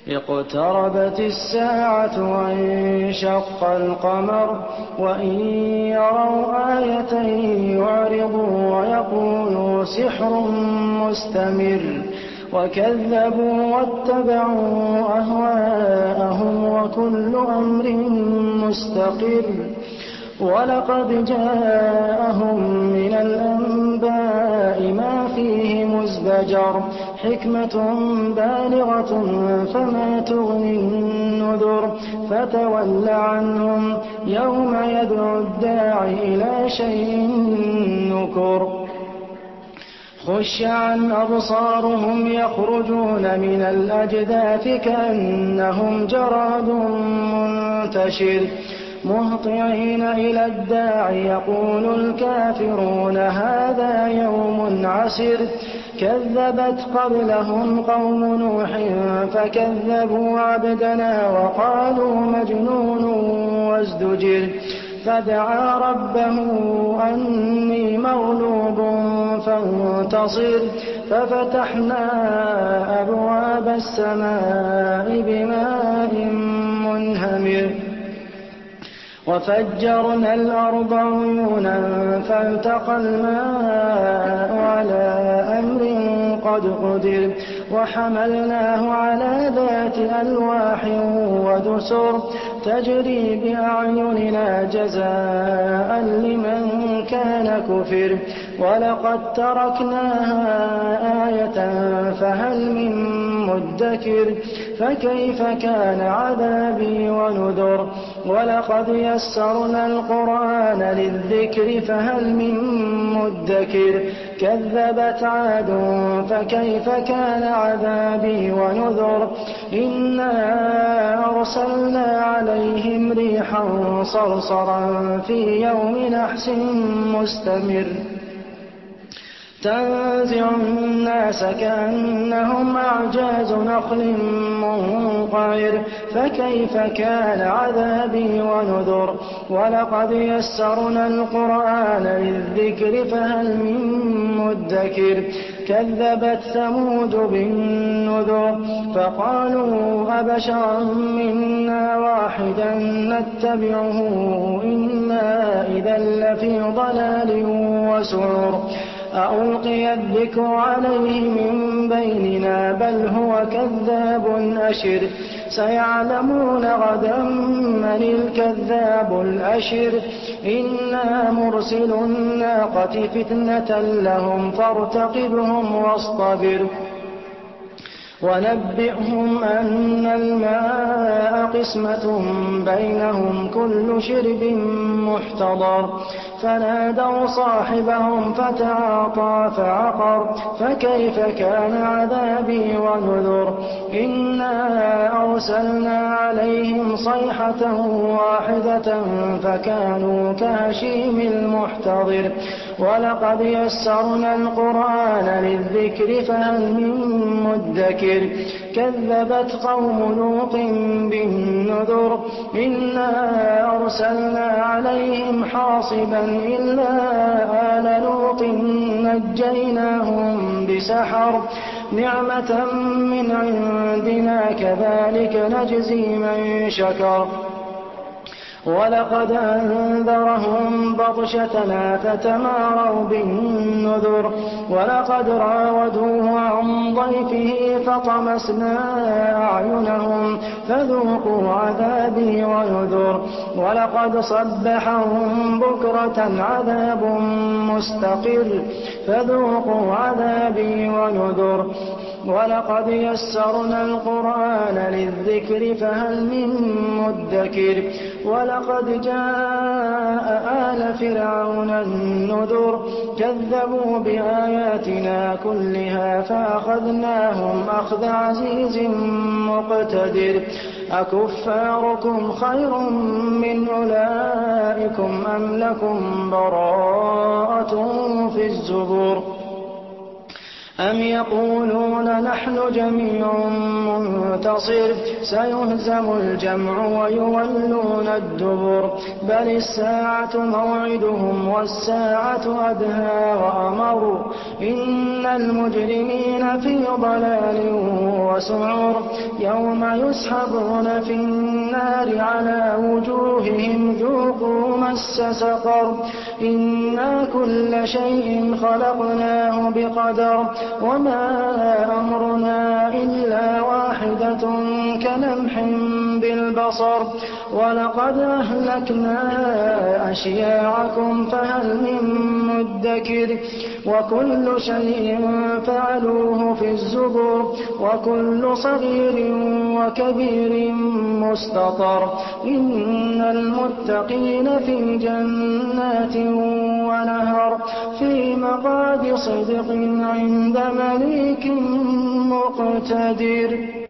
اقتربت الساعة وانشق القمر وإن يروا آية يعرضوا ويقولوا سحر مستمر وكذبوا واتبعوا أهواءهم وكل أمر مستقر ولقد جاءهم من الأنباء ما فيه مزدجر حكمة بالغة فما تغني النذر فتول عنهم يوم يدعو الداعي إلى شيء نكر خش عن أبصارهم يخرجون من الأجداث كأنهم جراد منتشر مهطعين إلى الداعي يقول الكافرون هذا يوم عسر كذبت قبلهم قوم نوح فكذبوا عبدنا وقالوا مجنون وازدجر فدعا ربه أني مغلوب فانتصر ففتحنا أبواب السماء بماء منهمر وفجرنا الأرض عيونا فالتقى الماء على أمر قد قدر وحملناه على ذات ألواح ودسر تجري بأعيننا جزاء لمن كان كفر ولقد تركناها آية فهل من مدكر فكيف كان عذابي ونذر ولقد يسرنا القرآن للذكر فهل من مدكر كذبت عاد فكيف كان عذابي ونذر إنا أرسلنا عليهم ريحا صرصرا في يوم نحس مستمر تنزع الناس كأنهم أعجاز نخل منقعر فكيف كان عذابي ونذر ولقد يسرنا القرآن للذكر فهل من مدكر كذبت ثمود بالنذر فقالوا أبشرا منا واحدا نتبعه إنا إذا لفي ضلال وسعر ألقي الذكر عليه من بيننا بل هو كذاب أشر سيعلمون غدا من الكذاب الأشر إنا مرسل الناقة فتنة لهم فارتقبهم واصطبر ونبئهم أن الماء قسمة بينهم كل شرب محتضر فنادوا صاحبهم فتعاطى فعقر فكيف كان عذابي ونذر إنا أرسلنا عليهم صيحة واحدة فكانوا كهشيم المحتضر ولقد يسرنا القرآن للذكر فهل من مدكر كذبت قوم لوط بالنذر إنا أرسلنا عليهم حاصبا إلا آل لوط نجيناهم بسحر نعمة من عندنا كذلك نجزي من شكر ولقد أنذرهم بطشتنا فتماروا بالنذر ولقد راودوه عن ضيفه فطمسنا أعينهم فذوقوا عذابي ونذر ولقد صبحهم بكرة عذاب مستقر فذوقوا عذابي ونذر ولقد يسرنا القرآن للذكر فهل من مدكر ولقد جاء آل فرعون النذر كذبوا بآياتنا كلها فأخذناهم أخذ عزيز مقتدر أكفاركم خير من أولئكم أم لكم براءة في الزبر أم يقولون نحن جميع منتصر سيهزم الجمع ويولون الدبر بل الساعة موعدهم والساعة أدهى وأمر إن المجرمين في ضلال وسعر يوم يسحبون في النار على وجوههم ذوقوا مس سقر إنا كل شيء خلقناه بقدر وما أمرنا إلا واحدة كلمح بالبصر ولقد أهلكنا أشياعكم فهل من مدكر وكل شيء فعلوه في الزبر وكل صغير وكبير مستطر إن المتقين في جنات ونهر في مقعد صدق عند مليك مقتدر.